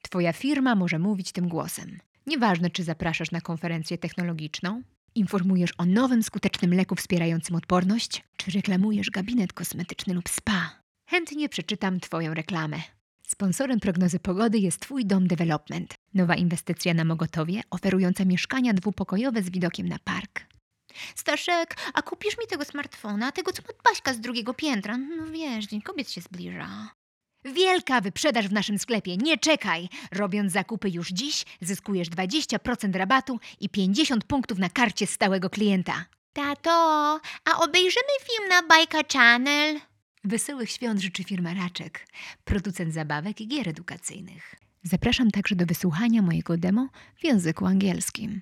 Twoja firma może mówić tym głosem. Nieważne, czy zapraszasz na konferencję technologiczną, informujesz o nowym skutecznym leku wspierającym odporność, czy reklamujesz gabinet kosmetyczny lub spa. Chętnie przeczytam Twoją reklamę. Sponsorem prognozy pogody jest Twój Dom Development. Nowa inwestycja na Mogotowie, oferująca mieszkania dwupokojowe z widokiem na park. Staszek, a kupisz mi tego smartfona, tego co ma Baśka z drugiego piętra? No wiesz, Dzień Kobiet się zbliża. Wielka wyprzedaż w naszym sklepie. Nie czekaj! Robiąc zakupy już dziś, zyskujesz 20% rabatu i 50 punktów na karcie stałego klienta. Tato, a obejrzymy film na Bajka Channel? Wesołych świąt życzy firma Raczek, producent zabawek i gier edukacyjnych. Zapraszam także do wysłuchania mojego demo w języku angielskim.